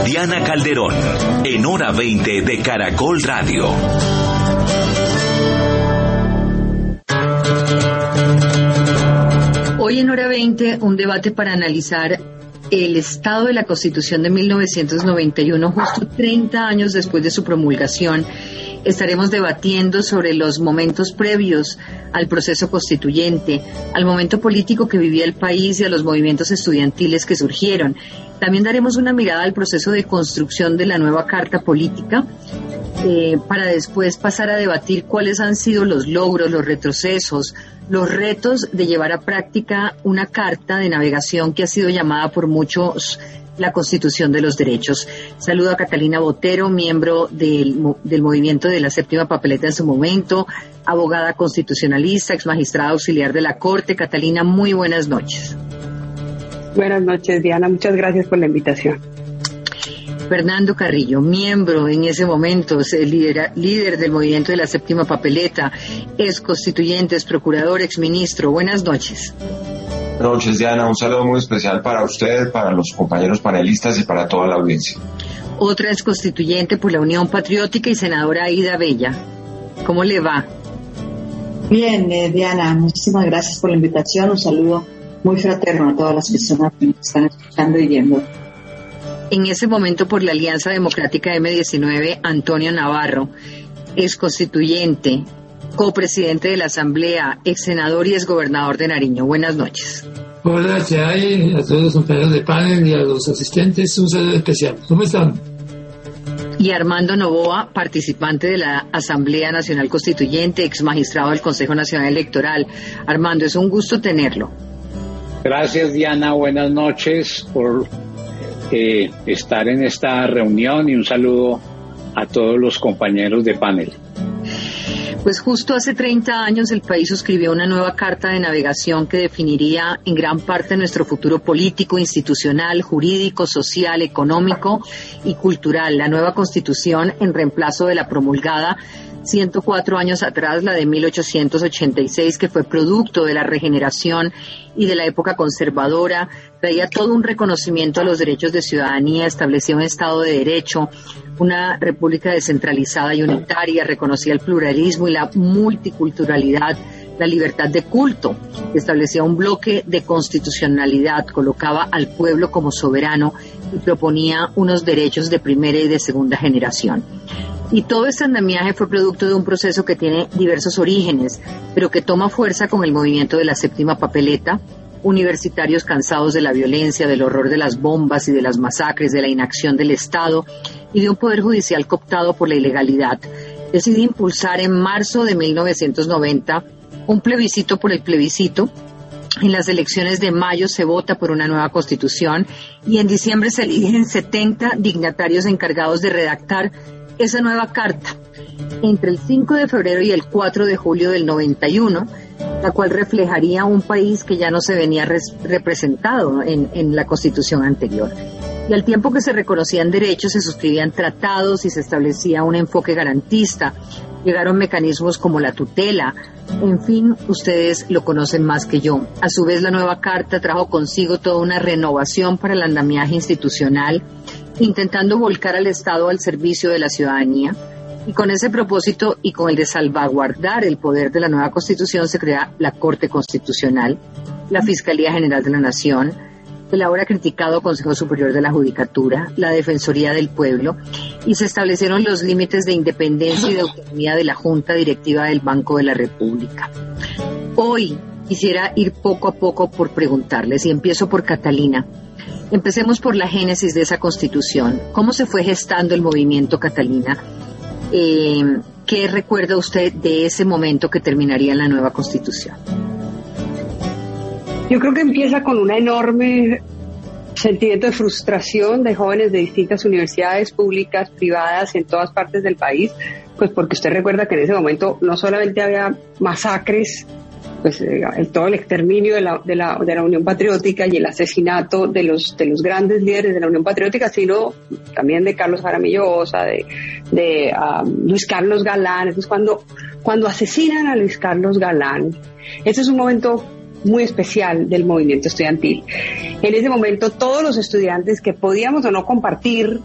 Diana Calderón, en Hora 20 de Caracol Radio. Hoy en Hora 20, un debate para analizar el estado de la Constitución de 1991, justo 30 años después de su promulgación. Estaremos debatiendo sobre los momentos previos al proceso constituyente, al momento político que vivía el país y a los movimientos estudiantiles que surgieron. También daremos una mirada al proceso de construcción de la nueva Carta Política, para después pasar a debatir cuáles han sido los logros, los retrocesos, los retos de llevar a práctica una carta de navegación que ha sido llamada por muchos la Constitución de los Derechos. Saludo a Catalina Botero, miembro del movimiento de la séptima papeleta en su momento, abogada constitucionalista, exmagistrada auxiliar de la Corte. Catalina, muy buenas noches. Buenas noches, Diana. Muchas gracias por la invitación. Fernando Carrillo, miembro en ese momento, líder del movimiento de la séptima papeleta, ex constituyente, ex procurador, ex ministro. Buenas noches. Buenas noches, Diana. Un saludo muy especial para usted, para los compañeros panelistas y para toda la audiencia. Otra ex constituyente por la Unión Patriótica y senadora Aida Bella. ¿Cómo le va? Bien, Diana, muchísimas gracias por la invitación. Un saludo muy fraterno a todas las personas que nos están escuchando y viendo. En ese momento por la Alianza Democrática M19, Antonio Navarro, ex constituyente, copresidente de la Asamblea, ex senador y ex gobernador de Nariño. Buenas noches. Hola, Chay, a todos los compañeros de panel y a los asistentes, un saludo especial. ¿Cómo están? Y Armando Novoa, participante de la Asamblea Nacional Constituyente, ex magistrado del Consejo Nacional Electoral. Armando, es un gusto tenerlo. Gracias, Diana. Buenas noches por estar en esta reunión y un saludo a todos los compañeros de panel. Pues justo hace 30 años el país suscribió una nueva carta de navegación que definiría en gran parte nuestro futuro político, institucional, jurídico, social, económico y cultural. La nueva Constitución, en reemplazo de la promulgada 104 años atrás, la de 1886, que fue producto de la regeneración y de la época conservadora, traía todo un reconocimiento a los derechos de ciudadanía, establecía un Estado de Derecho, una república descentralizada y unitaria, reconocía el pluralismo y la multiculturalidad, la libertad de culto, establecía un bloque de constitucionalidad, colocaba al pueblo como soberano y proponía unos derechos de primera y de segunda generación. Y todo este andamiaje fue producto de un proceso que tiene diversos orígenes, pero que toma fuerza con el movimiento de la séptima papeleta, universitarios cansados de la violencia, del horror de las bombas y de las masacres, de la inacción del Estado y de un poder judicial cooptado por la ilegalidad. Decide impulsar en marzo de 1990 un plebiscito por el plebiscito. En las elecciones de mayo se vota por una nueva constitución y en diciembre se eligen 70 dignatarios encargados de redactar esa nueva carta entre el 5 de febrero y el 4 de julio del 91, la cual reflejaría un país que ya no se venía representado en la constitución anterior. Y al tiempo que se reconocían derechos, se suscribían tratados y se establecía un enfoque garantista. Llegaron mecanismos como la tutela. En fin, ustedes lo conocen más que yo. A su vez, la nueva carta trajo consigo toda una renovación para el andamiaje institucional, intentando volcar al Estado al servicio de la ciudadanía. Y con ese propósito y con el de salvaguardar el poder de la nueva Constitución se crea la Corte Constitucional, la Fiscalía General de la Nación, el ahora criticado Consejo Superior de la Judicatura, la Defensoría del Pueblo, y se establecieron los límites de independencia y de autonomía de la Junta Directiva del Banco de la República. Hoy quisiera ir poco a poco por preguntarles, y empiezo por Catalina. Empecemos por la génesis de esa Constitución. ¿Cómo se fue gestando el movimiento, Catalina? ¿Qué recuerda usted de ese momento que terminaría en la nueva Constitución? Yo creo que empieza con un enorme sentimiento de frustración de jóvenes de distintas universidades públicas, privadas, en todas partes del país, pues porque usted recuerda que en ese momento no solamente había masacres, pues todo el exterminio de la Unión Patriótica y el asesinato de los grandes líderes de la Unión Patriótica, sino también de Carlos Jaramillo Ossa, de Luis Carlos Galán. Entonces cuando asesinan a Luis Carlos Galán, ese es un momento muy especial del movimiento estudiantil. En ese momento todos los estudiantes que podíamos o no compartir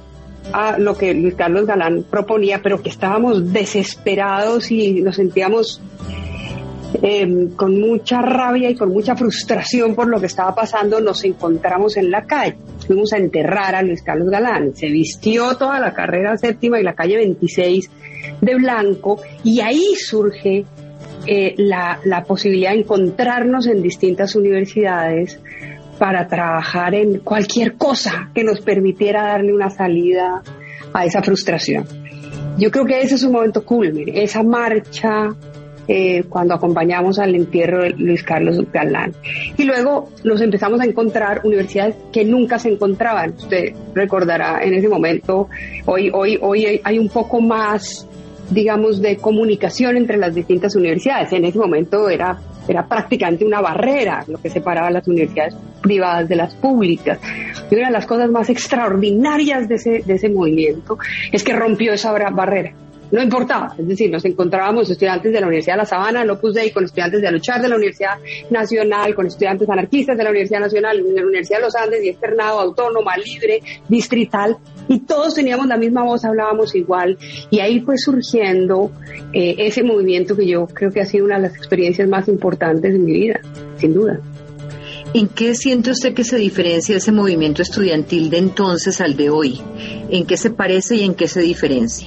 a lo que Luis Carlos Galán proponía, pero que estábamos desesperados y nos sentíamos con mucha rabia y con mucha frustración por lo que estaba pasando, nos encontramos en la calle. Fuimos a enterrar a Luis Carlos Galán. Se vistió toda la carrera séptima y la calle 26 de blanco, y ahí surge la posibilidad de encontrarnos en distintas universidades para trabajar en cualquier cosa que nos permitiera darle una salida a esa frustración. Yo creo que ese es un momento culmine, esa marcha cuando acompañamos al entierro de Luis Carlos Galán. Y luego nos empezamos a encontrar universidades que nunca se encontraban. Usted recordará en ese momento, hoy hay un poco más, digamos, de comunicación entre las distintas universidades. En ese momento era prácticamente una barrera lo que separaba las universidades privadas de las públicas. Y una de las cosas más extraordinarias de ese movimiento es que rompió esa barrera. No importaba, es decir, nos encontrábamos estudiantes de la Universidad de La Sabana, el Opus Dei, con estudiantes de Aluchar de la Universidad Nacional, con estudiantes anarquistas de la Universidad Nacional, de la Universidad de los Andes, y externado, autónoma, libre, distrital, y todos teníamos la misma voz, hablábamos igual, y ahí fue surgiendo ese movimiento que yo creo que ha sido una de las experiencias más importantes de mi vida, sin duda. ¿En qué siente usted que se diferencia ese movimiento estudiantil de entonces al de hoy? ¿En qué se parece y en qué se diferencia?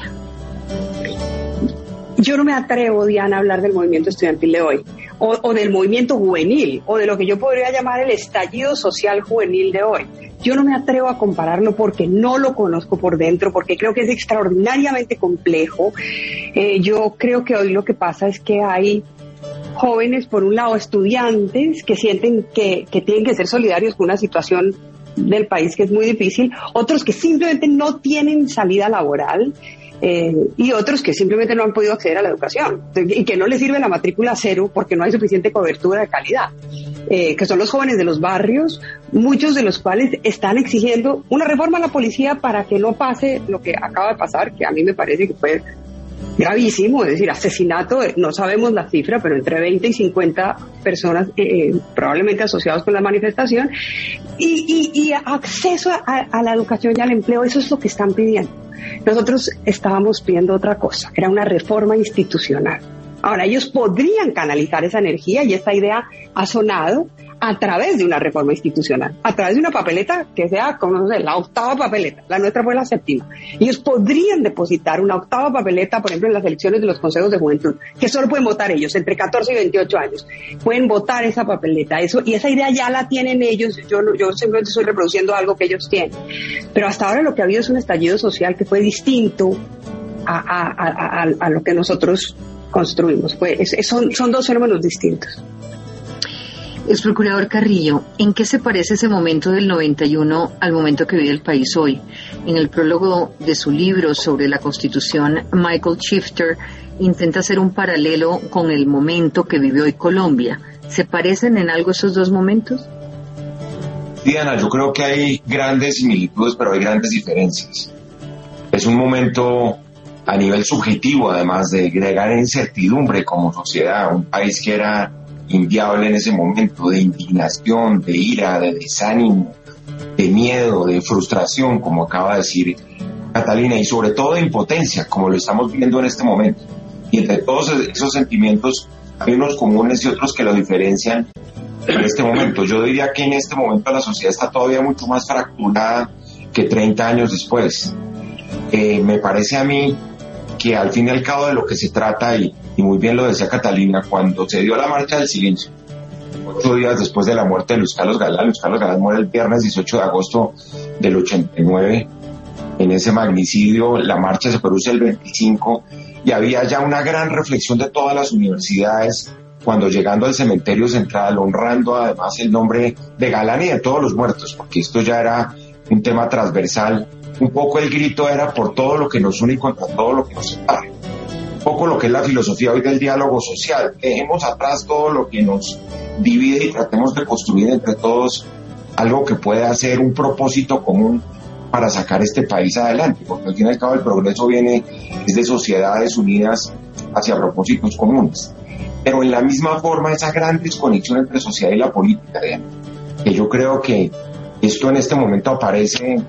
Yo no me atrevo, Diana, a hablar del movimiento estudiantil de hoy, o del movimiento juvenil, o de lo que yo podría llamar el estallido social juvenil de hoy. Yo no me atrevo a compararlo porque no lo conozco por dentro, porque creo que es extraordinariamente complejo. Yo creo que hoy lo que pasa es que hay jóvenes, por un lado, estudiantes que sienten que tienen que ser solidarios con una situación del país que es muy difícil, otros que simplemente no tienen salida laboral, y otros que simplemente no han podido acceder a la educación y que no les sirve la matrícula cero porque no hay suficiente cobertura de calidad, que son los jóvenes de los barrios, muchos de los cuales están exigiendo una reforma a la policía para que no pase lo que acaba de pasar, que a mí me parece que fue gravísimo, es decir, asesinato, no sabemos la cifra, pero entre 20 y 50 personas probablemente asociados con la manifestación, y acceso a la educación y al empleo. Eso es lo que están pidiendo. Nosotros estábamos pidiendo otra cosa, era una reforma institucional. Ahora, ellos podrían canalizar esa energía, y esta idea ha sonado a través de una reforma institucional, a través de una papeleta que sea, como no sé, la octava papeleta, la nuestra fue la séptima. Ellos podrían depositar una octava papeleta, por ejemplo, en las elecciones de los consejos de juventud, que solo pueden votar ellos, entre 14 y 28 años. Pueden votar esa papeleta, y esa idea ya la tienen ellos. Yo simplemente estoy reproduciendo algo que ellos tienen. Pero hasta ahora lo que ha habido es un estallido social que fue distinto a lo que nosotros construimos. Son dos fenómenos distintos. Exprocurador Carrillo, ¿en qué se parece ese momento del 91 al momento que vive el país hoy? En el prólogo de su libro sobre la Constitución, Michael Shifter intenta hacer un paralelo con el momento que vive hoy Colombia. ¿Se parecen en algo esos dos momentos? Diana, yo creo que hay grandes similitudes, pero hay grandes diferencias. Es un momento a nivel subjetivo, además de gran incertidumbre como sociedad, un país que era inviable en ese momento, de indignación, de ira, de desánimo, de miedo, de frustración, como acaba de decir Catalina, y sobre todo de impotencia, como lo estamos viendo en este momento. Y entre todos esos sentimientos hay unos comunes y otros que lo diferencian en este momento. Yo diría que en este momento la sociedad está todavía mucho más fracturada que 30 años después. Me parece a mí que al fin y al cabo de lo que se trata, y muy bien lo decía Catalina, cuando se dio la marcha del silencio, 8 días después de la muerte de Luis Carlos Galán muere el viernes 18 de agosto del 89, en ese magnicidio. La marcha se produce el 25, y había ya una gran reflexión de todas las universidades cuando, llegando al cementerio central, honrando además el nombre de Galán y de todos los muertos, porque esto ya era un tema transversal. Un poco el grito era por todo lo que nos une y contra todo lo que nos separa. Un poco lo que es la filosofía hoy del diálogo social. Dejemos atrás todo lo que nos divide y tratemos de construir entre todos algo que pueda ser un propósito común para sacar este país adelante, porque al fin y al cabo el progreso viene de sociedades unidas hacia propósitos comunes. Pero en la misma forma, esa gran desconexión entre sociedad y la política, que yo creo que esto en este momento aparece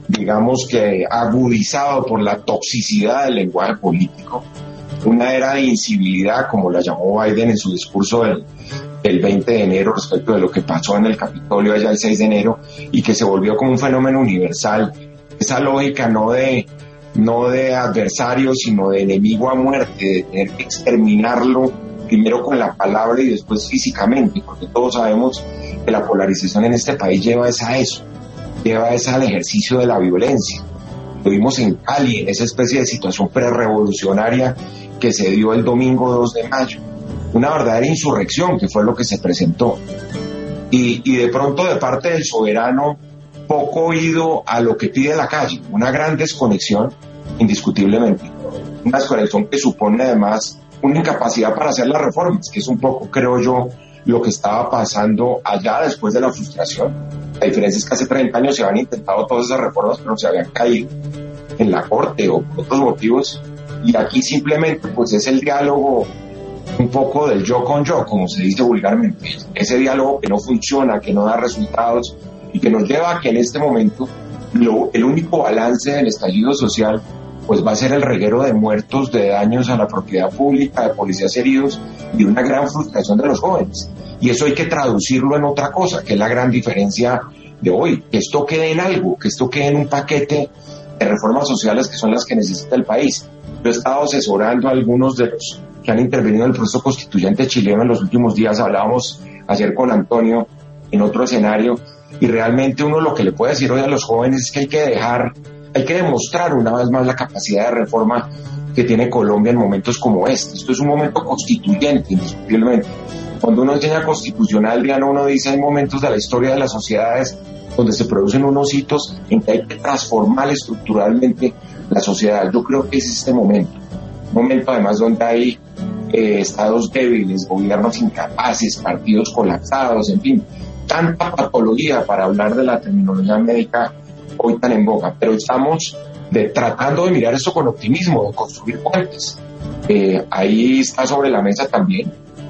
digamos que agudizado por la toxicidad del lenguaje político, una era de incivilidad, como la llamó Biden en su discurso del 20 de enero respecto de lo que pasó en el Capitolio allá el 6 de enero, y que se volvió como un fenómeno universal. Esa lógica no de adversario, sino de enemigo a muerte, de tener que exterminarlo primero con la palabra y después físicamente, porque todos sabemos que la polarización en este país lleva al ejercicio de la violencia. Lo vimos en Cali, en esa especie de situación prerevolucionaria que se dio el domingo 2 de mayo. Una verdadera insurrección, que fue lo que se presentó. Y de pronto, de parte del soberano, poco oído a lo que pide la calle. Una gran desconexión, indiscutiblemente. Una desconexión que supone además una incapacidad para hacer las reformas, que es un poco, creo yo, lo que estaba pasando allá después de la frustración. La diferencia es que hace 30 años se habían intentado todas esas reformas, pero se habían caído en la corte o por otros motivos, y aquí simplemente pues es el diálogo un poco del yo con yo, como se dice vulgarmente, ese diálogo que no funciona, que no da resultados y que nos lleva a que en este momento el único balance del estallido social pues va a ser el reguero de muertos, de daños a la propiedad pública, de policías heridos y una gran frustración de los jóvenes. Y eso hay que traducirlo en otra cosa, que es la gran diferencia de hoy, que esto quede en algo, que esto quede en un paquete de reformas sociales que son las que necesita el país. Yo he estado asesorando a algunos de los que han intervenido en el proceso constituyente chileno en los últimos días. Hablábamos ayer con Antonio en otro escenario, y realmente uno lo que le puede decir hoy a los jóvenes es que hay que demostrar una vez más la capacidad de reforma que tiene Colombia en momentos como este. Esto es un momento constituyente, indiscutiblemente. Cuando uno enseña constitucional, Diana, uno dice hay momentos de la historia de las sociedades donde se producen unos hitos en que hay que transformar estructuralmente la sociedad. Yo creo que es este momento. Un momento además donde hay estados débiles, gobiernos incapaces, partidos colapsados, en fin, tanta patología para hablar de la terminología médica hoy tan en boga, pero estamos tratando de mirar esto con optimismo, de construir puentes. Ahí está sobre la mesa también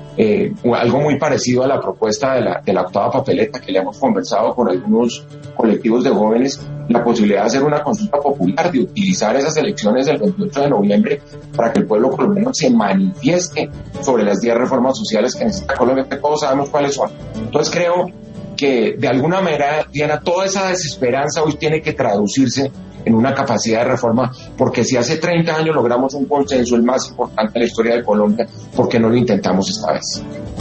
algo muy parecido a la propuesta de la octava papeleta, que le hemos conversado con algunos colectivos de jóvenes, la posibilidad de hacer una consulta popular, de utilizar esas elecciones del 28 de noviembre para que el pueblo colombiano se manifieste sobre las 10 reformas sociales que necesita Colombia, que todos sabemos cuáles son. Entonces creo que de alguna manera, Diana, toda esa desesperanza hoy tiene que traducirse en una capacidad de reforma, porque si hace 30 años logramos un consenso, el más importante de la historia de Colombia, ¿por qué no lo intentamos esta vez?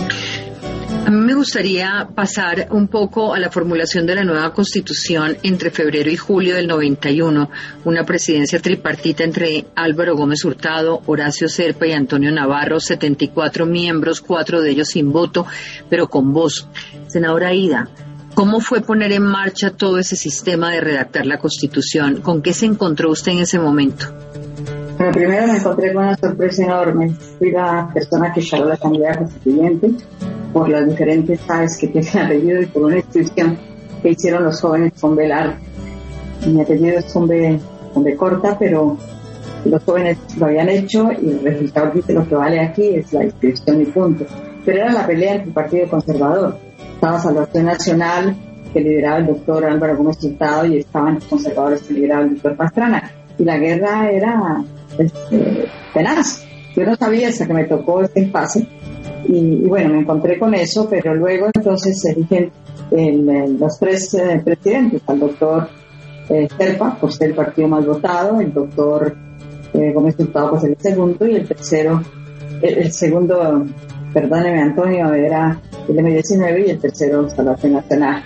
A mí me gustaría pasar un poco a la formulación de la nueva Constitución entre febrero y julio del 91, una presidencia tripartita entre Álvaro Gómez Hurtado, Horacio Serpa y Antonio Navarro, 74 miembros, 4 de ellos sin voto, pero con voz. Senadora Aida, ¿cómo fue poner en marcha todo ese sistema de redactar la Constitución? ¿Con qué se encontró usted en ese momento? Bueno, primero me encontré con una sorpresa enorme. Fui la persona que echó la Asamblea Constituyente por las diferentes aves que tiene el apellido y por una inscripción que hicieron los jóvenes con B larga. Mi apellido es con B corta, pero los jóvenes lo habían hecho y el resultado dice lo que vale aquí es la inscripción y punto. Pero era la pelea entre el Partido Conservador. Estaba Salvación Nacional, que lideraba el doctor Álvaro Gómez Hurtado, y estaban los conservadores, que lideraba el doctor Pastrana. Y la guerra era tenaz. Yo no sabía hasta que me tocó este impasse. Y bueno, me encontré con eso, pero luego entonces se eligen los 3 presidentes, al doctor Serpa, por ser el partido más votado, el doctor Gómez Hurtado por ser el segundo, y el segundo, perdóneme Antonio, era el M19 y el tercero Salvación Nacional.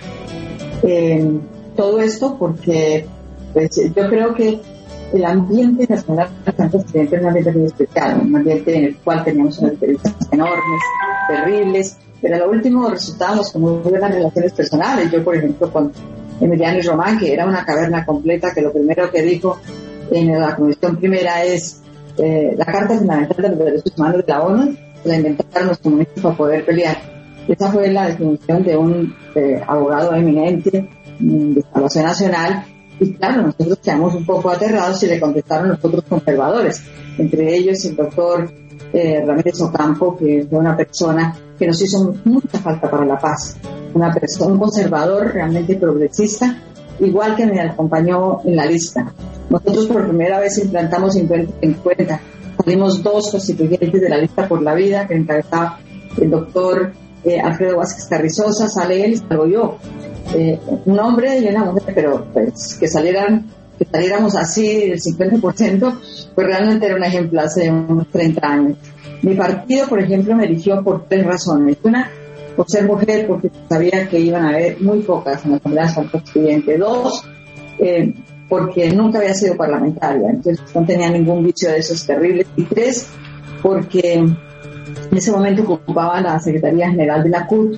Todo esto porque pues, yo creo que el ambiente nacional constituyente es un ambiente muy especial, un ambiente en el cual teníamos unas diferencias enormes, terribles, pero a lo último resultábamos con muy buenas relaciones personales. Yo, por ejemplo, con Emiliano y Román, que era una caverna completa, que lo primero que dijo en la Comisión Primera es la Carta Fundamental de los Derechos Humanos de la ONU, la inventaron los comunistas para poder pelear. Esa fue la definición de un abogado eminente de Salvación Nacional. Y claro, nosotros quedamos un poco aterrados y le contestaron los otros conservadores, entre ellos el doctor Ramírez Ocampo, que fue una persona que nos hizo mucha falta para la paz, un conservador realmente progresista, igual que me acompañó en la lista. Nosotros por primera vez implantamos 50-50. Salimos 2 constituyentes de la lista por la vida, que encabezaba el doctor Alfredo Vázquez Carrizosa, sale él y salgo yo. Un hombre y una mujer, pero pues que saliéramos así del 50%, pues realmente era un ejemplo hace unos 30 años. Mi partido, por ejemplo, me eligió por 3 razones. Una, por ser mujer, porque sabía que iban a haber muy pocas en la Asamblea Constituyente. 2, porque nunca había sido parlamentaria, entonces no tenía ningún vicio de esos terribles. Y 3, porque en ese momento ocupaba la Secretaría General de la CUT,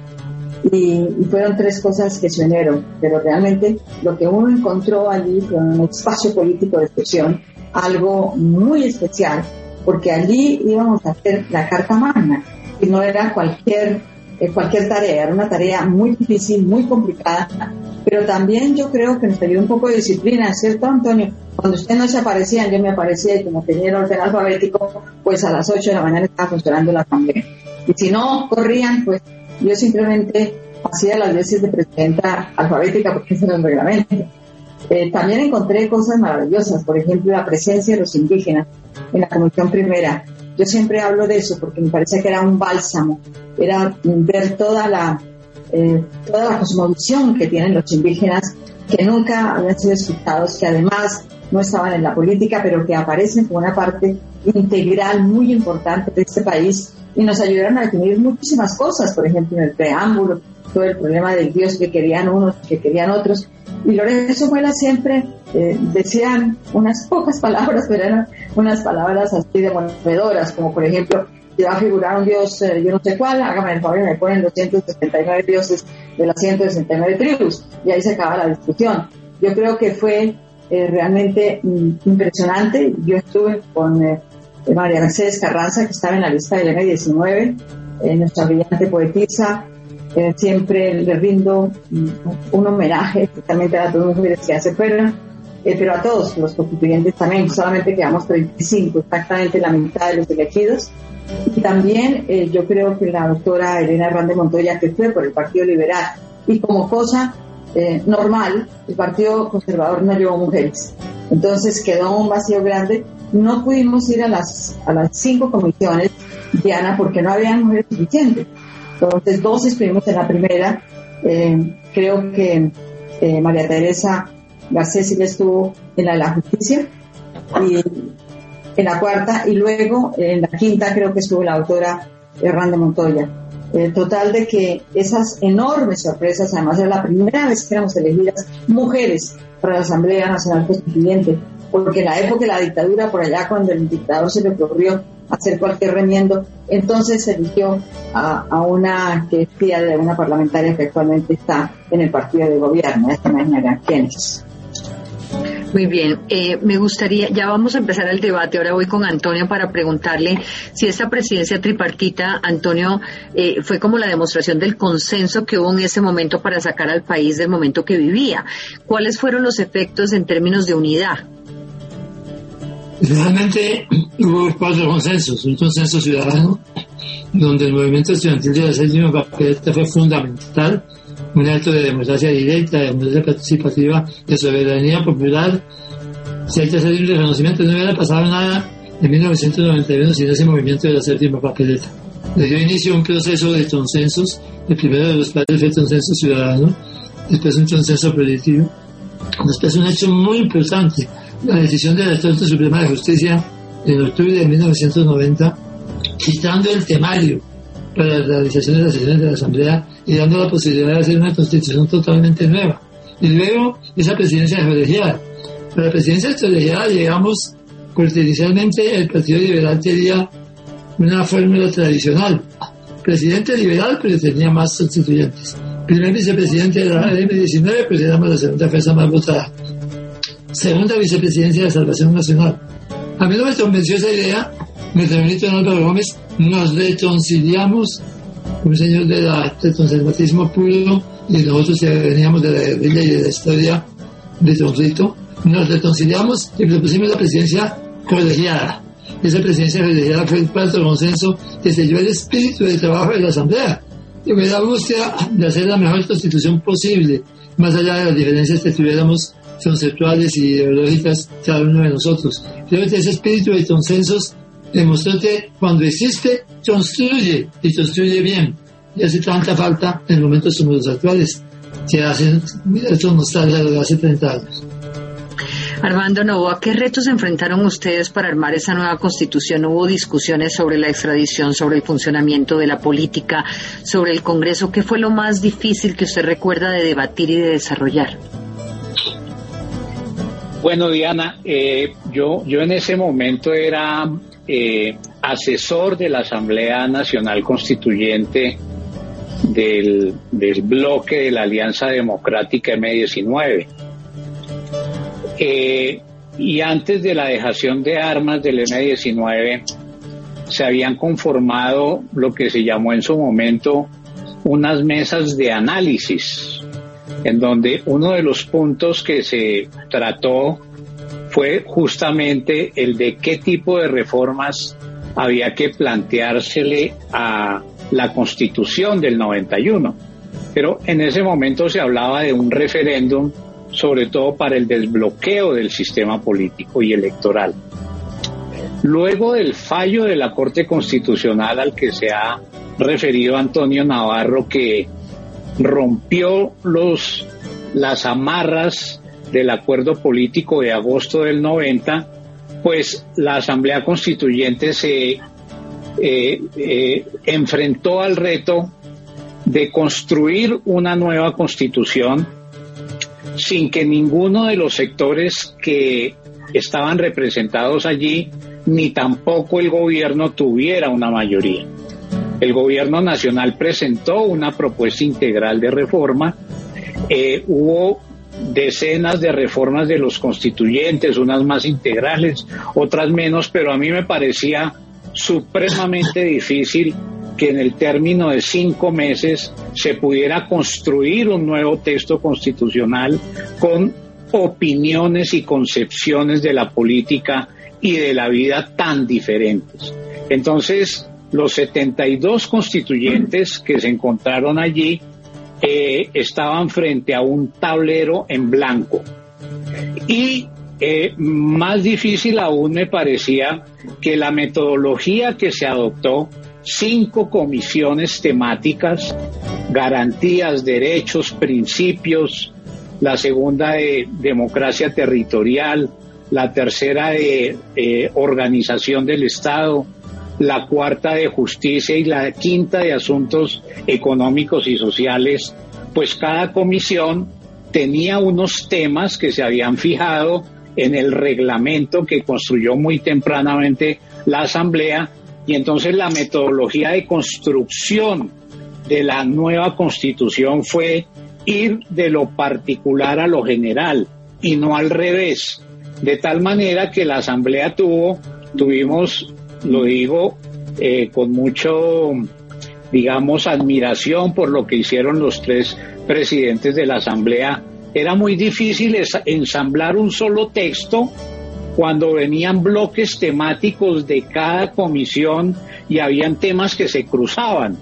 y fueron 3 cosas que se unieron, pero realmente lo que uno encontró allí fue un espacio político de excepción, algo muy especial, porque allí íbamos a hacer la Carta Magna, y no era cualquier tarea, era una tarea muy difícil, muy complicada, pero también yo creo que nos ayudó un poco de disciplina, ¿cierto, Antonio? Cuando ustedes no se aparecían, yo me aparecía, y como tenía el orden alfabético, pues a las 8 de la mañana estaba funcionando la asamblea. Y si no corrían, pues yo simplemente hacía las veces de presidenta alfabética, porque ese era el reglamento. También encontré cosas maravillosas, por ejemplo, la presencia de los indígenas en la Comisión Primera. Yo siempre hablo de eso porque me parece que era un bálsamo, era ver toda la cosmovisión que tienen los indígenas, que nunca habían sido escuchados, que además no estaban en la política, pero que aparecen como una parte integral muy importante de este país, y nos ayudaron a definir muchísimas cosas, por ejemplo, en el preámbulo, todo el problema del Dios que querían unos, que querían otros. Y Lorenzo Muela siempre decían unas pocas palabras, pero eran unas palabras así demoledoras, como por ejemplo, si va a figurar un Dios, yo no sé cuál, hágame el favor y me ponen 269 dioses de las 169 tribus, y ahí se acaba la discusión. Yo creo que fue realmente impresionante. Yo estuve con María Mercedes Carranza, que estaba en la lista del M19, nuestra brillante poetisa. Siempre le rindo un homenaje, especialmente a todas las mujeres que ya se fueron, pero a todos los constituyentes también. Solamente quedamos 35, exactamente la mitad de los elegidos. Y también yo creo que la doctora Elena Hernández Montoya, que fue por el Partido Liberal, y como cosa normal, el Partido Conservador no llevó mujeres, entonces quedó un vacío grande. No pudimos ir a las 5 comisiones, Diana, porque no había mujeres suficientes. Entonces 2 estuvimos en la primera, creo que María Teresa Garcés estuvo en la de la justicia, y en la 4ª, y luego en la 5ª creo que estuvo la doctora Hernández Montoya. Total de que esas enormes sorpresas, además era la primera vez que éramos elegidas mujeres para la Asamblea Nacional Constituyente, porque en la época de la dictadura, por allá cuando el dictador se le ocurrió hacer cualquier remiendo, entonces se eligió a una que es tía de una parlamentaria que actualmente está en el partido de gobierno, ya se imaginarán quién es. Muy bien, me gustaría, ya vamos a empezar el debate, ahora voy con Antonio para preguntarle si esta presidencia tripartita, Antonio, fue como la demostración del consenso que hubo en ese momento para sacar al país del momento que vivía. ¿Cuáles fueron los efectos en términos de unidad? Realmente hubo 4 consensos, un consenso ciudadano, donde el movimiento estudiantil de la 7ª papeleta fue fundamental, un acto de democracia directa, de democracia participativa, de soberanía popular. Si hay que hacer un reconocimiento, no hubiera pasado nada en 1991 sin ese movimiento de la 7ª papeleta. Le dio inicio a un proceso de consensos. El primero de los padres fue el consenso ciudadano, después un consenso político, después un hecho muy importante, la decisión de la Corte Suprema de Justicia en octubre de 1990, quitando el temario para la realización de las sesiones de la Asamblea y dando la posibilidad de hacer una constitución totalmente nueva. Y luego esa presidencia colegiada. Para la presidencia colegiada llegamos porque inicialmente el Partido Liberal quería una fórmula tradicional. Presidente liberal, pero tenía más constituyentes. Primer vicepresidente de la M19, pues éramos la segunda fuerza más votada. Segunda vicepresidencia de Salvación Nacional. A mí no me convenció esa idea. Me reuní con Álvaro Gómez, nos reconciliamos, un señor del conservatismo puro, y nosotros que veníamos de la guerrilla y de la historia de Tonrito, nos reconciliamos y propusimos la presidencia colegiada. Esa presidencia colegiada fue el cuarto consenso que selló el espíritu de trabajo de la Asamblea. la búsqueda de hacer la mejor constitución posible, más allá de las diferencias que tuviéramos conceptuales y ideológicas cada uno de nosotros. Creo que ese espíritu de consensos demostró que cuando existe, construye y construye bien. Y hace tanta falta en momentos como los actuales, que hacen esto nostalgia de hace 30 años. Armando Noboa, ¿qué retos enfrentaron ustedes para armar esa nueva constitución? ¿Hubo discusiones sobre la extradición, sobre el funcionamiento de la política, sobre el Congreso? ¿Qué fue lo más difícil que usted recuerda de debatir y de desarrollar? Bueno, Diana, yo en ese momento era asesor de la Asamblea Nacional Constituyente del bloque de la Alianza Democrática M19. Y antes de la dejación de armas del M19 se habían conformado lo que se llamó en su momento unas mesas de análisis, en donde uno de los puntos que se trató fue justamente el de qué tipo de reformas había que planteársele a la Constitución del 91. Pero en ese momento se hablaba de un referéndum, sobre todo para el desbloqueo del sistema político y electoral. Luego del fallo de la Corte Constitucional al que se ha referido Antonio Navarro, que rompió las amarras del acuerdo político de agosto del 90, pues la Asamblea Constituyente se enfrentó al reto de construir una nueva constitución sin que ninguno de los sectores que estaban representados allí, ni tampoco el gobierno, tuviera una mayoría. El gobierno nacional presentó una propuesta integral de reforma. Hubo decenas de reformas de los constituyentes, unas más integrales, otras menos, pero a mí me parecía supremamente difícil que en el término de 5 meses se pudiera construir un nuevo texto constitucional con opiniones y concepciones de la política y de la vida tan diferentes. Entonces, los 72 constituyentes que se encontraron allí estaban frente a un tablero en blanco. Y más difícil aún me parecía que la metodología que se adoptó, 5 comisiones temáticas, garantías, derechos, principios, la segunda de democracia territorial, la tercera de organización del Estado, la cuarta de justicia y la quinta de asuntos económicos y sociales, pues cada comisión tenía unos temas que se habían fijado en el reglamento que construyó muy tempranamente la Asamblea, y entonces la metodología de construcción de la nueva Constitución fue ir de lo particular a lo general y no al revés, de tal manera que la Asamblea tuvimos, lo digo con mucho, digamos, admiración por lo que hicieron los 3 presidentes de la Asamblea. Era muy difícil ensamblar un solo texto cuando venían bloques temáticos de cada comisión y habían temas que se cruzaban.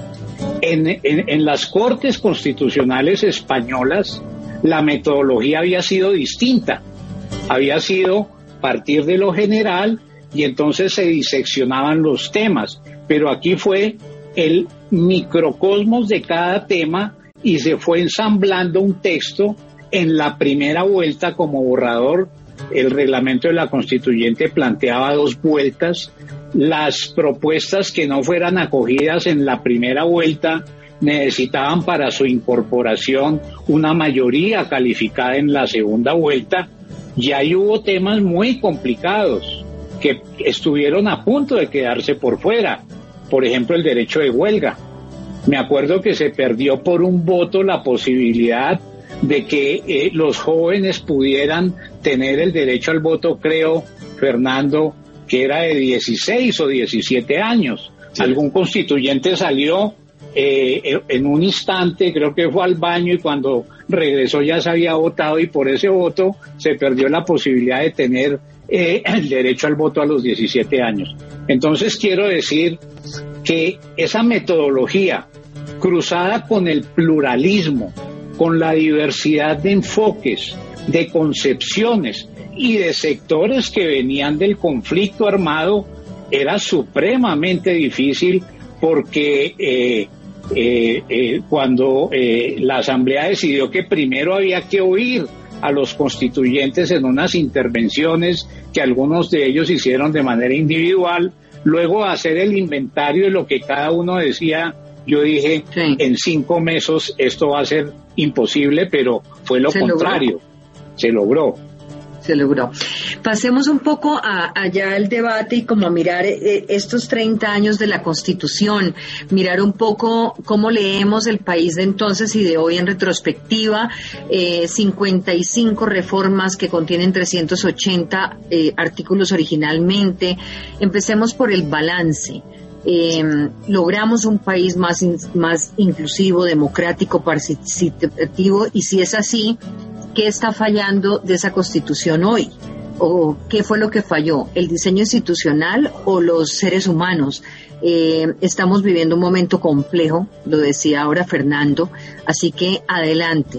En las Cortes Constitucionales españolas la metodología había sido distinta, había sido partir de lo general y entonces se diseccionaban los temas, pero aquí fue el microcosmos de cada tema y se fue ensamblando un texto. En la primera vuelta como borrador, el reglamento de la Constituyente planteaba 2 vueltas. Las propuestas que no fueran acogidas en la primera vuelta necesitaban para su incorporación una mayoría calificada en la segunda vuelta, y ahí hubo temas muy complicados que estuvieron a punto de quedarse por fuera. Por ejemplo, el derecho de huelga. Me acuerdo que se perdió por un voto la posibilidad de que los jóvenes pudieran tener el derecho al voto, creo, Fernando, que era de 16 o 17 años. Sí. Algún constituyente salió en un instante, creo que fue al baño, y cuando regresó ya se había votado, y por ese voto se perdió la posibilidad de tener el derecho al voto a los 17 años. Entonces quiero decir que esa metodología cruzada con el pluralismo, con la diversidad de enfoques, de concepciones y de sectores que venían del conflicto armado, era supremamente difícil, porque cuando la Asamblea decidió que primero había que oír a los constituyentes en unas intervenciones que algunos de ellos hicieron de manera individual, luego hacer el inventario de lo que cada uno decía, yo dije, sí, en 5 meses esto va a ser imposible, pero fue lo contrario, se logró. Pasemos un poco allá al debate y como a mirar estos 30 años de la Constitución, mirar un poco cómo leemos el país de entonces y de hoy en retrospectiva, 55 reformas que contienen 380 artículos originalmente. Empecemos por el balance. Logramos un país más inclusivo, democrático, participativo, y si es así, ¿qué está fallando de esa Constitución hoy? ¿O qué fue lo que falló? ¿El diseño institucional o los seres humanos? Estamos viviendo un momento complejo, lo decía ahora Fernando, así que adelante.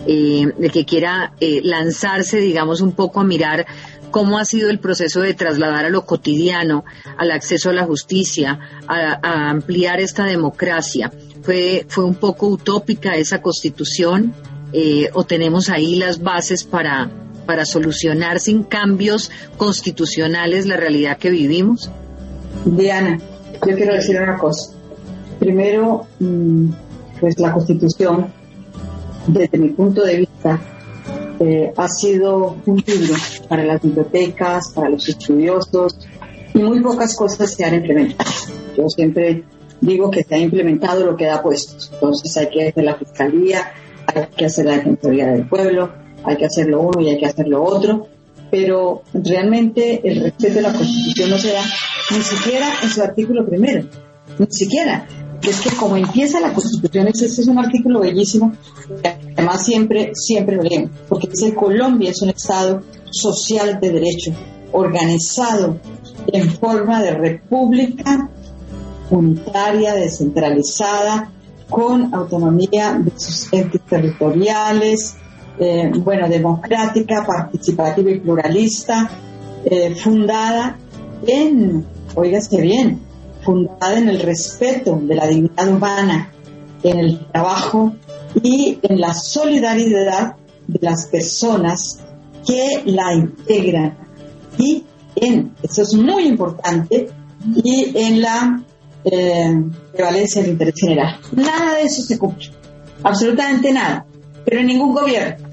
El que quiera lanzarse, digamos, un poco a mirar cómo ha sido el proceso de trasladar a lo cotidiano, al acceso a la justicia, a ampliar esta democracia. ¿Fue un poco utópica esa Constitución? ¿O tenemos ahí las bases para solucionar sin cambios constitucionales la realidad que vivimos? Diana, yo quiero decir una cosa. Primero, pues la Constitución, desde mi punto de vista, ha sido un libro para las bibliotecas, para los estudiosos, y muy pocas cosas se han implementado. Yo siempre digo que se ha implementado lo que da puestos. Entonces hay que hacer la Fiscalía, hay que hacer la Defensoría del Pueblo, hay que hacer lo uno y hay que hacer lo otro, pero realmente el respeto de la Constitución no se da ni siquiera en su artículo primero, ni siquiera. Es que como empieza la Constitución, este es un artículo bellísimo, que además siempre lo leemos, porque dice: Colombia es un Estado social de derecho, organizado en forma de república unitaria, descentralizada, con autonomía de sus entes territoriales, democrática, participativa y pluralista, fundada en, óigase bien, fundada en el respeto de la dignidad humana, en el trabajo y en la solidaridad de las personas que la integran, y eso es muy importante, y en la prevalencia del interés general. Nada de eso se cumple, absolutamente nada, pero en ningún gobierno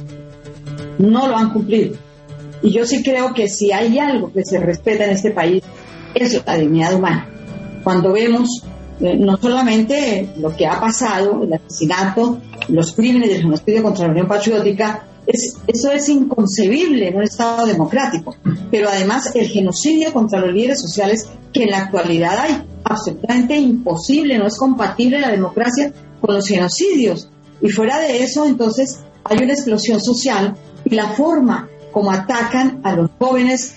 no lo han cumplido. Y yo sí creo que si hay algo que se respeta en este país es la dignidad humana. Cuando vemos no solamente lo que ha pasado, el asesinato, los crímenes del genocidio contra la Unión Patriótica, eso es inconcebible en un Estado democrático, pero además el genocidio contra los líderes sociales que en la actualidad hay, absolutamente imposible, no es compatible la democracia con los genocidios. Y fuera de eso, entonces, hay una explosión social, y la forma como atacan a los jóvenes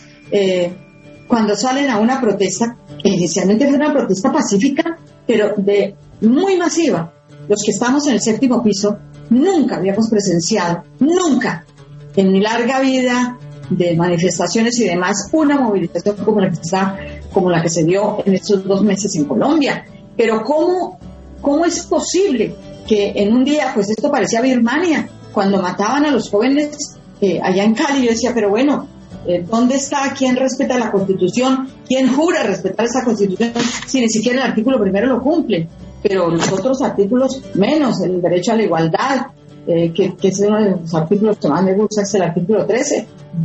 cuando salen a una protesta, que inicialmente fue una protesta pacífica, pero muy masiva. Los que estamos en el 7º piso nunca habíamos presenciado, nunca, en mi larga vida de manifestaciones y demás, una movilización como la que se dio en estos 2 meses en Colombia. Pero ¿cómo es posible que en un día, pues esto parecía Birmania, cuando mataban a los jóvenes allá en Cali? Yo decía, pero bueno, ¿dónde está? ¿Quién respeta la Constitución? ¿Quién jura respetar esa Constitución si ni siquiera el artículo primero lo cumple? Pero los otros artículos menos, el derecho a la igualdad, que es uno de los artículos que más me gusta, es el artículo 13.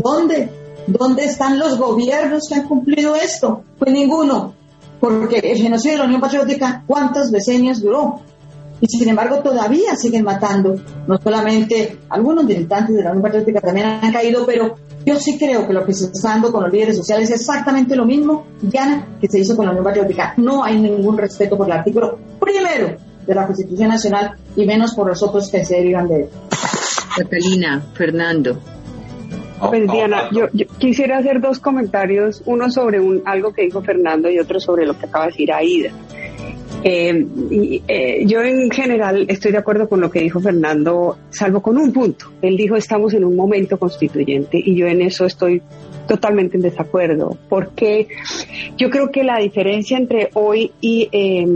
¿Dónde están los gobiernos que han cumplido esto? Pues ninguno, porque el genocidio de la Unión Patriótica, ¿cuántos decenios duró? Y sin embargo todavía siguen matando, no solamente algunos militantes de la Unión Patriótica también han caído, pero yo sí creo que lo que se está dando con los líderes sociales es exactamente lo mismo, Diana, que se hizo con la Unión Patriótica. No hay ningún respeto por el artículo primero de la Constitución Nacional y menos por los otros que se derivan de él. Catalina, Fernando. Pues Diana, yo quisiera hacer 2 comentarios, uno sobre algo que dijo Fernando y otro sobre lo que acaba de decir Aida. Yo en general estoy de acuerdo con lo que dijo Fernando, salvo con un punto. Él dijo estamos en un momento constituyente y yo en eso estoy totalmente en desacuerdo, porque yo creo que la diferencia entre hoy y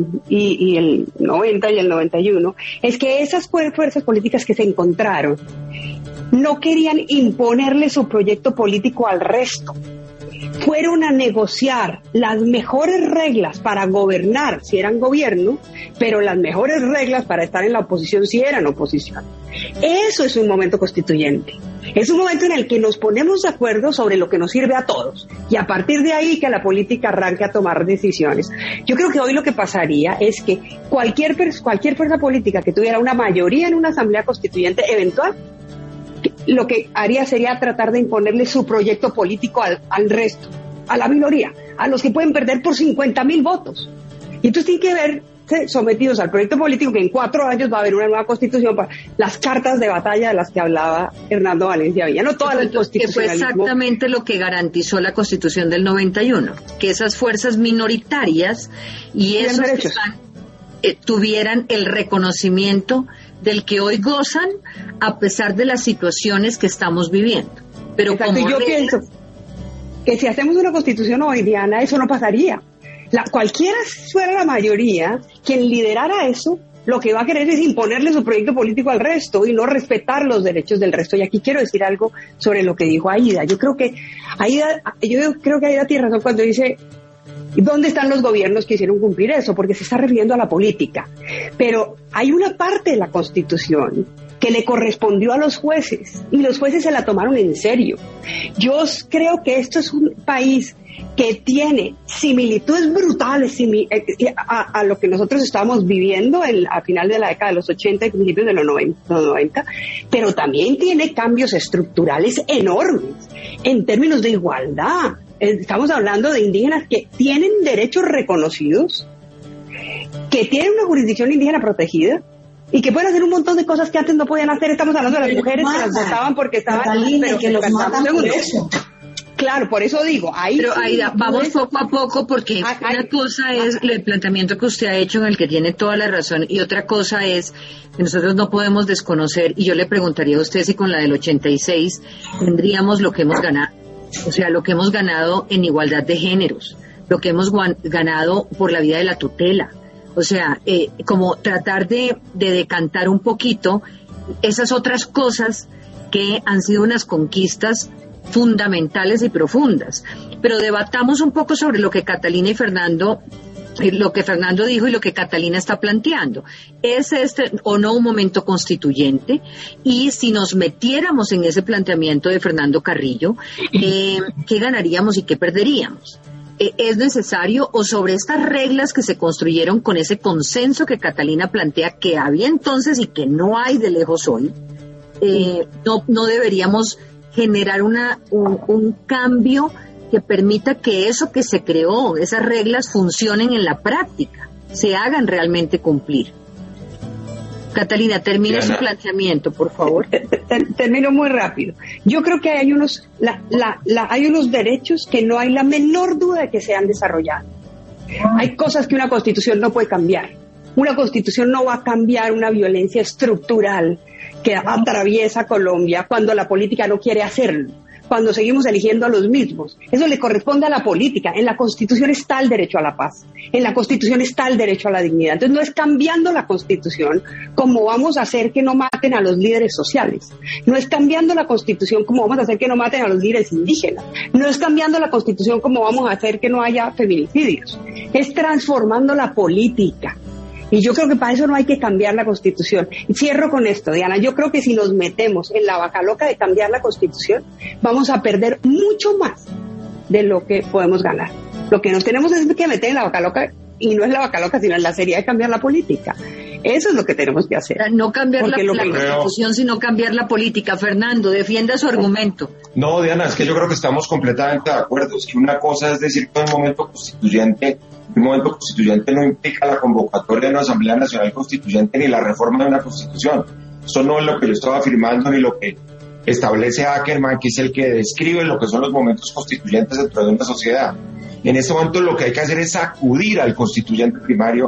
el 90 y el 91 es que esas fuerzas políticas que se encontraron no querían imponerle su proyecto político al resto. Fueron a negociar las mejores reglas para gobernar si eran gobierno, pero las mejores reglas para estar en la oposición si eran oposición. Eso es un momento constituyente. Es un momento en el que nos ponemos de acuerdo sobre lo que nos sirve a todos y a partir de ahí que la política arranque a tomar decisiones. Yo creo que hoy lo que pasaría es que cualquier fuerza política que tuviera una mayoría en una asamblea constituyente eventual, lo que haría sería tratar de imponerle su proyecto político al resto, a la minoría, a los que pueden perder por 50.000 votos. Y entonces tienen que verse sometidos al proyecto político que en 4 años va a haber una nueva constitución para las cartas de batalla de las que hablaba Hernando Valencia Villa. No todas las constitucionalismo. Que fue exactamente lo que garantizó la Constitución del 91, que esas fuerzas minoritarias y esos que están, tuvieran el reconocimiento del que hoy gozan a pesar de las situaciones que estamos viviendo. Pero exacto, yo pienso que si hacemos una constitución hoy, Diana, eso no pasaría. Cualquiera fuera la mayoría, quien liderara eso, lo que va a querer es imponerle su proyecto político al resto y no respetar los derechos del resto. Y aquí quiero decir algo sobre lo que dijo Aida. Yo creo que Aida tiene razón cuando dice ¿dónde están los gobiernos que hicieron cumplir eso? Porque se está refiriendo a la política. Pero hay una parte de la Constitución que le correspondió a los jueces y los jueces se la tomaron en serio. Yo creo que esto es un país que tiene similitudes brutales a lo que nosotros estábamos viviendo a final de la década de los 80 y principios de los 90, pero también tiene cambios estructurales enormes en términos de igualdad. Estamos hablando de indígenas que tienen derechos reconocidos, que tienen una jurisdicción indígena protegida y que pueden hacer un montón de cosas que antes no podían hacer. Estamos hablando de las mujeres que las votaban porque estaban... Catalina, que los matan por eso. Claro, por eso digo, pero Aida, vamos poco a poco porque una cosa es el planteamiento que usted ha hecho en el que tiene toda la razón y otra cosa es que nosotros no podemos desconocer, y yo le preguntaría a usted si con la del 86 tendríamos lo que hemos ganado, o sea, lo que hemos ganado en igualdad de géneros, lo que hemos ganado por la vía de la tutela, o sea, como tratar de decantar un poquito esas otras cosas que han sido unas conquistas fundamentales y profundas. Pero debatamos un poco sobre lo que Catalina y Fernando, lo que Fernando dijo y lo que Catalina está planteando. ¿Es este o no un momento constituyente? Y si nos metiéramos en ese planteamiento de Fernando Carrillo, ¿qué ganaríamos y qué perderíamos? ¿Es necesario o sobre estas reglas que se construyeron con ese consenso que Catalina plantea que había entonces y que no hay de lejos hoy, no deberíamos generar un cambio que permita que eso que se creó, esas reglas funcionen en la práctica, se hagan realmente cumplir? Catalina, termina su planteamiento, por favor. Termino muy rápido. Yo creo que hay unos derechos que no hay la menor duda de que se han desarrollado. Hay cosas que una constitución no puede cambiar. Una constitución no va a cambiar una violencia estructural que atraviesa Colombia cuando la política no quiere hacerlo, cuando seguimos eligiendo a los mismos. Eso le corresponde a la política. En la Constitución está el derecho a la paz, en la Constitución está el derecho a la dignidad. Entonces no es cambiando la Constitución como vamos a hacer que no maten a los líderes sociales, no es cambiando la Constitución como vamos a hacer que no maten a los líderes indígenas, no es cambiando la Constitución como vamos a hacer que no haya feminicidios, es transformando la política. Y yo creo que para eso no hay que cambiar la Constitución. Y cierro con esto, Diana. Yo creo que si nos metemos en la vaca loca de cambiar la Constitución, vamos a perder mucho más de lo que podemos ganar. Lo que nos tenemos es que meter en la vaca loca, y no es la vaca loca, sino en la seriedad de cambiar la política. Eso es lo que tenemos que hacer. No cambiar la Constitución, sino cambiar la política. Fernando, defienda su argumento. No, Diana, es que yo creo que estamos completamente de acuerdo. Es que una cosa es decir que un momento constituyente no implica la convocatoria de una Asamblea Nacional Constituyente ni la reforma de una Constitución. Eso no es lo que yo estaba afirmando ni lo que establece Ackerman, que es el que describe lo que son los momentos constituyentes dentro de una sociedad. En este momento lo que hay que hacer es sacudir al constituyente primario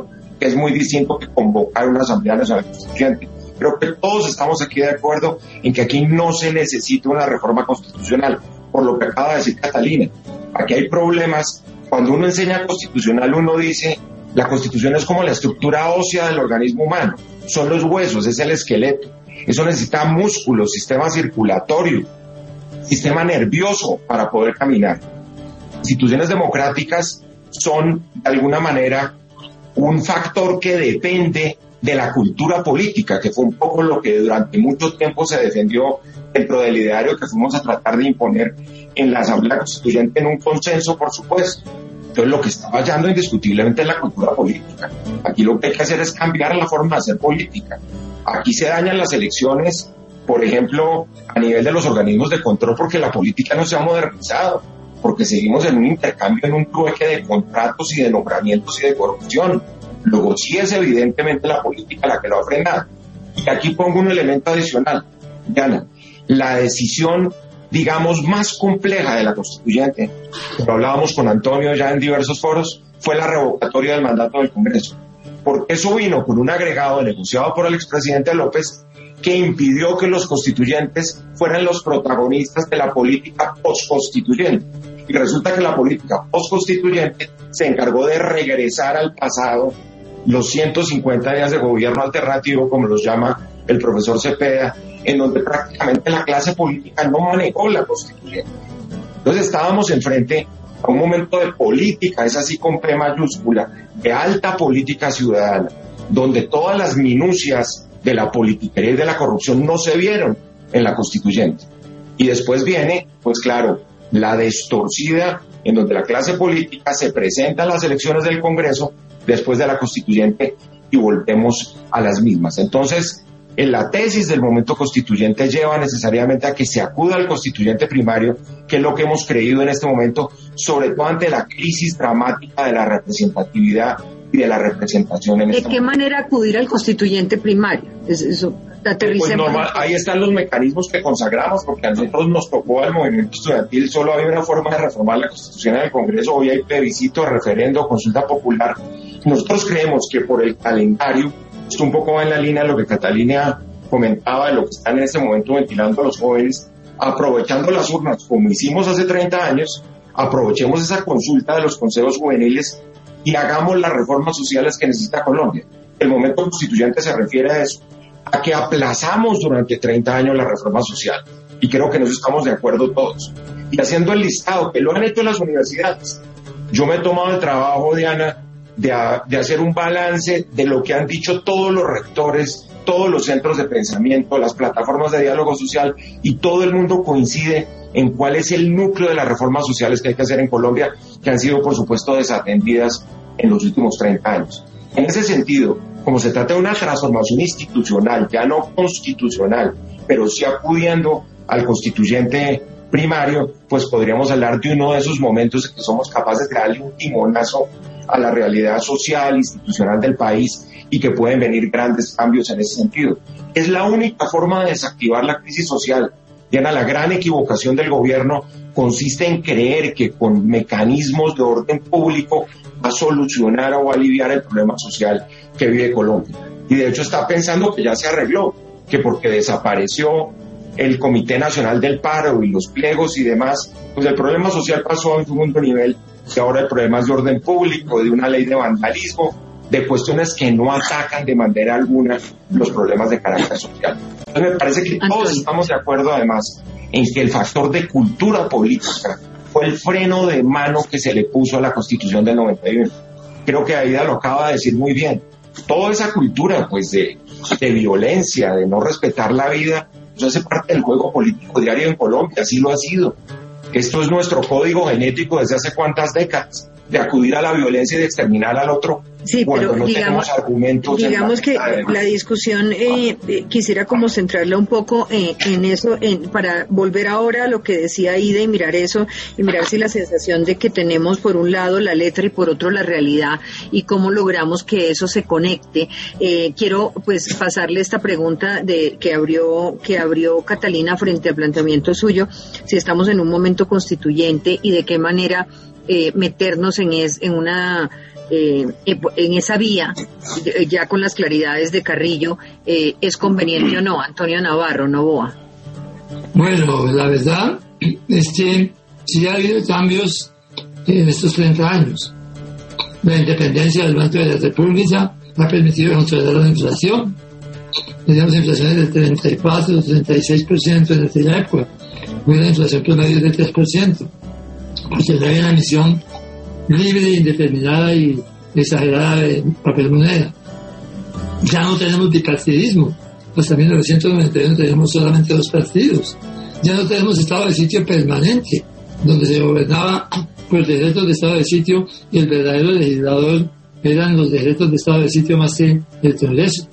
que es muy distinto que convocar una Asamblea Nacional Constituyente. Creo que todos estamos aquí de acuerdo en que aquí no se necesita una reforma constitucional, por lo que acaba de decir Catalina. Aquí hay problemas. Cuando uno enseña constitucional, uno dice, la Constitución es como la estructura ósea del organismo humano, son los huesos, es el esqueleto. Eso necesita músculo, sistema circulatorio, sistema nervioso para poder caminar. Instituciones democráticas son, de alguna manera, un factor que depende de la cultura política, que fue un poco lo que durante mucho tiempo se defendió dentro del ideario que fuimos a tratar de imponer en la Asamblea Constituyente en un consenso, por supuesto. Entonces, lo que está fallando indiscutiblemente es la cultura política. Aquí lo que hay que hacer es cambiar la forma de hacer política. Aquí se dañan las elecciones, por ejemplo, a nivel de los organismos de control, porque la política no se ha modernizado, porque seguimos en un intercambio, en un trueque de contratos y de nombramientos y de corrupción. Luego sí es evidentemente la política la que lo ha frenado. Y aquí pongo un elemento adicional, Diana. La decisión, digamos, más compleja de la Constituyente, lo hablábamos con Antonio ya en diversos foros, fue la revocatoria del mandato del Congreso. Porque eso vino con un agregado negociado por el expresidente López que impidió que los constituyentes fueran los protagonistas de la política postconstituyente. Y resulta que la política postconstituyente se encargó de regresar al pasado los 150 días de gobierno alternativo, como los llama el profesor Cepeda, en donde prácticamente la clase política no manejó la constituyente. Entonces estábamos enfrente a un momento de política, es así con P mayúscula, de alta política ciudadana, donde todas las minucias de la politiquería y de la corrupción no se vieron en la constituyente. Y después viene, pues claro, la distorcida, en donde la clase política se presenta a las elecciones del Congreso después de la constituyente y volvemos a las mismas. Entonces, en la tesis del momento constituyente lleva necesariamente a que se acuda al constituyente primario, que es lo que hemos creído en este momento, sobre todo ante la crisis dramática de la representatividad y de la representación en este momento. ¿De qué manera acudir al constituyente primario? Eso, pues normal, ahí están los mecanismos que consagramos, porque a nosotros nos tocó al movimiento estudiantil, solo había una forma de reformar la Constitución en el Congreso, hoy hay plebiscito, referendo, consulta popular. Nosotros creemos que por el calendario, esto un poco va en la línea de lo que Catalina comentaba, de lo que están en este momento ventilando los jóvenes, aprovechando las urnas, como hicimos hace 30 años, aprovechemos esa consulta de los consejos juveniles y hagamos las reformas sociales que necesita Colombia. El momento constituyente se refiere a eso, a que aplazamos durante 30 años la reforma social, y creo que nos estamos de acuerdo todos. Y haciendo el listado, que lo han hecho las universidades. Yo me he tomado el trabajo, Diana, de hacer un balance de lo que han dicho todos los rectores, todos los centros de pensamiento, las plataformas de diálogo social, y todo el mundo coincide en cuál es el núcleo de las reformas sociales que hay que hacer en Colombia, que han sido, por supuesto, desatendidas en los últimos 30 años. En ese sentido, como se trata de una transformación institucional, ya no constitucional, pero sí acudiendo al constituyente primario, pues podríamos hablar de uno de esos momentos en que somos capaces de darle un timonazo a la realidad social, institucional del país, y que pueden venir grandes cambios en ese sentido. Es la única forma de desactivar la crisis social. Diana, la gran equivocación del gobierno consiste en creer que con mecanismos de orden público va a solucionar o aliviar el problema social que vive Colombia. Y de hecho está pensando que ya se arregló, que porque desapareció el Comité Nacional del Paro y los pliegos y demás, pues el problema social pasó a un segundo nivel, y ahora el problema es de orden público, de una ley de vandalismo, de cuestiones que no atacan de manera alguna los problemas de carácter social. Entonces me parece que todos estamos de acuerdo además en que el factor de cultura política fue el freno de mano que se le puso a la Constitución del 91. Creo que Aida lo acaba de decir muy bien. Toda esa cultura pues de violencia, de no respetar la vida, eso hace parte del juego político diario en Colombia, así lo ha sido. Esto es nuestro código genético desde hace cuántas décadas, de acudir a la violencia y de exterminar al otro. Sí, cuando pero no digamos, tenemos argumentos. Digamos que la discusión quisiera como centrarla un poco en eso, para volver ahora a lo que decía Aida y mirar eso, y mirar si la sensación de que tenemos por un lado la letra y por otro la realidad, y cómo logramos que eso se conecte. Quiero pues pasarle esta pregunta que abrió Catalina frente al planteamiento suyo, si estamos en un momento constituyente y de qué manera meternos en una en esa vía, ya con las claridades de Carrillo, ¿es conveniente o no? Antonio Navarro Novoa. Bueno, la verdad es que sí ha habido cambios en estos 30 años. La independencia del Banco de la República ha permitido controlar la inflación. Teníamos inflaciones del 34, 36% en aquella época. Hoy la inflación promedio es del 3%. Porque no hay una emisión libre, indeterminada y exagerada de papel moneda. Ya no tenemos bipartidismo. Hasta 1991 teníamos solamente 2 partidos. Ya no tenemos estado de sitio permanente, donde se gobernaba por decretos de estado de sitio y el verdadero legislador eran los decretos de estado de sitio más que el Congreso.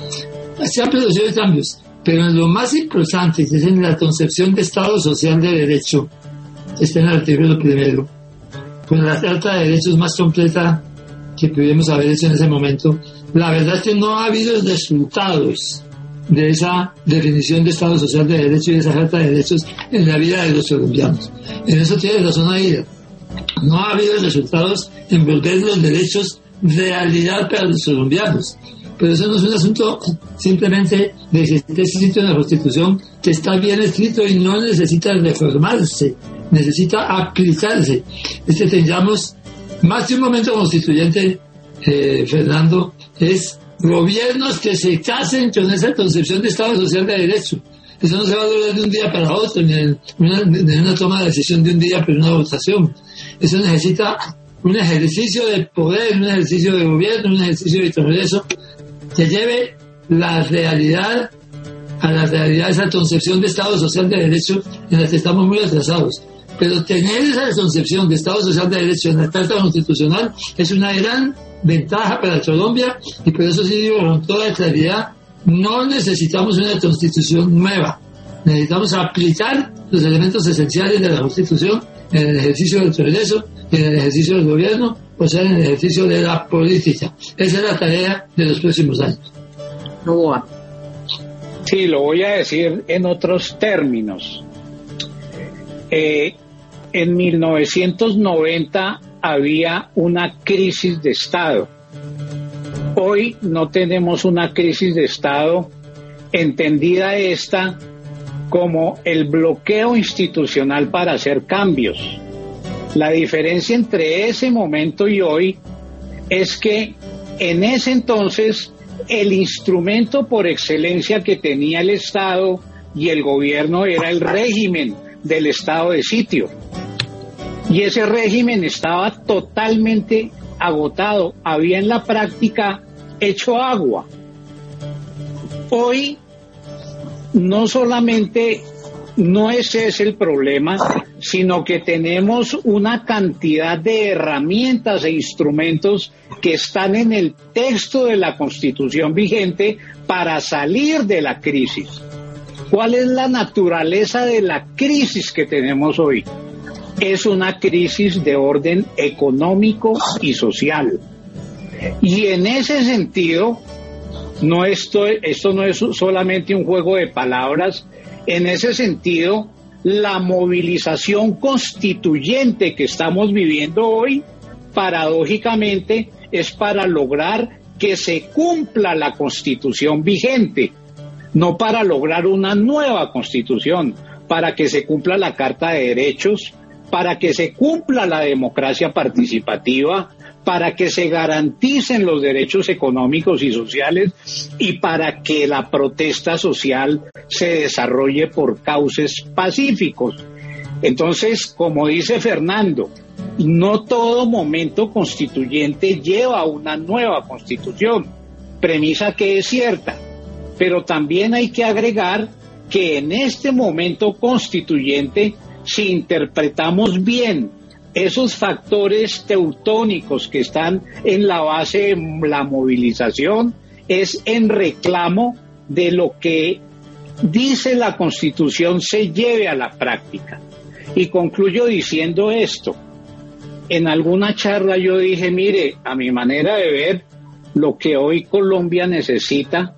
Se han producido cambios, pero en lo más importante, que es en la concepción de Estado Social de Derecho, está en el artículo 1, con la Carta de Derechos más completa que pudimos haber hecho en ese momento. La verdad es que no ha habido resultados de esa definición de Estado Social de Derecho y de esa Carta de Derechos en la vida de los colombianos. En eso tiene razón Aida. No ha habido resultados en volver los derechos realidad para los colombianos. Pero eso no es un asunto simplemente de que esté escrito en la Constitución, que está bien escrito y no necesita reformarse, necesita aplicarse. Es que tengamos más de un momento constituyente, Fernando, es gobiernos que se casen con esa concepción de Estado Social de Derecho. Eso no se va a lograr de un día para otro, ni en una toma de decisión de un día para una votación. Eso necesita un ejercicio de poder, un ejercicio de gobierno, un ejercicio de Congreso que lleve la realidad a la realidad, esa concepción de Estado Social de Derecho en la que estamos muy atrasados. Pero tener esa concepción de Estado Social de Derecho en la Carta Constitucional es una gran ventaja para Colombia, y por eso sí digo con toda claridad, no necesitamos una constitución nueva, necesitamos aplicar los elementos esenciales de la Constitución en el ejercicio del Congreso, en el ejercicio del gobierno, o sea, en el ejercicio de la política. Esa es la tarea de los próximos años. Novoa. Sí, lo voy a decir en otros términos. En 1990 había una crisis de Estado. Hoy no tenemos una crisis de Estado, entendida esta como el bloqueo institucional para hacer cambios. La diferencia entre ese momento y hoy es que en ese entonces el instrumento por excelencia que tenía el Estado y el gobierno era el régimen del estado de sitio. Y ese régimen estaba totalmente agotado, había en la práctica hecho agua. Hoy no solamente no ese es el problema, sino que tenemos una cantidad de herramientas e instrumentos que están en el texto de la Constitución vigente para salir de la crisis. ¿Cuál es la naturaleza de la crisis que tenemos hoy? Es una crisis de orden económico y social. Y en ese sentido, esto no es solamente un juego de palabras. En ese sentido, la movilización constituyente que estamos viviendo hoy, paradójicamente, es para lograr que se cumpla la Constitución vigente, no para lograr una nueva Constitución, para que se cumpla la Carta de Derechos, para que se cumpla la democracia participativa, para que se garanticen los derechos económicos y sociales y para que la protesta social se desarrolle por cauces pacíficos. Entonces, como dice Fernando, no todo momento constituyente lleva a una nueva constitución, premisa que es cierta, pero también hay que agregar que en este momento constituyente, si interpretamos bien esos factores teutónicos que están en la base de la movilización, es en reclamo de lo que dice la Constitución se lleve a la práctica. Y concluyo diciendo esto. En alguna charla yo dije, mire, a mi manera de ver, lo que hoy Colombia necesita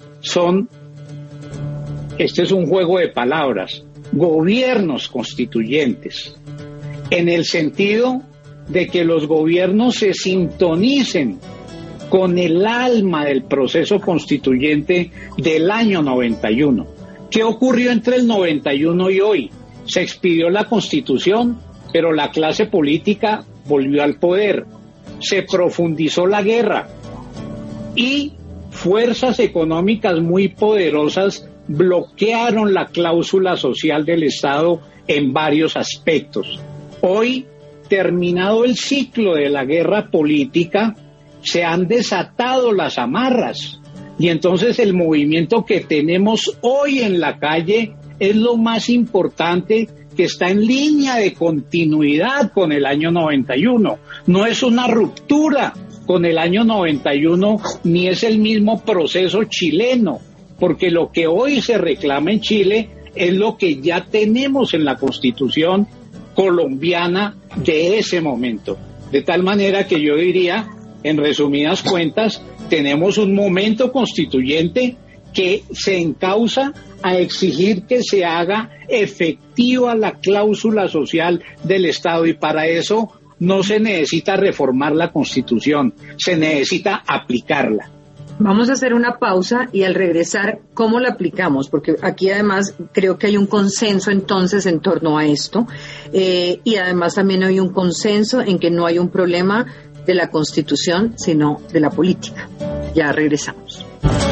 este es un juego de palabras, gobiernos constituyentes, en el sentido de que los gobiernos se sintonicen con el alma del proceso constituyente del año 91. ¿Qué ocurrió entre el 91 y hoy? Se expidió la Constitución, pero la clase política volvió al poder. Se profundizó la guerra y fuerzas económicas muy poderosas bloquearon la cláusula social del Estado en varios aspectos. Hoy, terminado el ciclo de la guerra política, se han desatado las amarras y entonces el movimiento que tenemos hoy en la calle es lo más importante, que está en línea de continuidad con el año 91. No es una ruptura con el año 91, ni es el mismo proceso chileno, porque lo que hoy se reclama en Chile es lo que ya tenemos en la Constitución colombiana de ese momento. De tal manera que yo diría, en resumidas cuentas, tenemos un momento constituyente que se encausa a exigir que se haga efectiva la cláusula social del Estado, y para eso no se necesita reformar la Constitución, se necesita aplicarla. Vamos a hacer una pausa y al regresar, ¿cómo la aplicamos? Porque aquí además creo que hay un consenso entonces en torno a esto, y además también hay un consenso en que no hay un problema de la Constitución, sino de la política. Ya regresamos.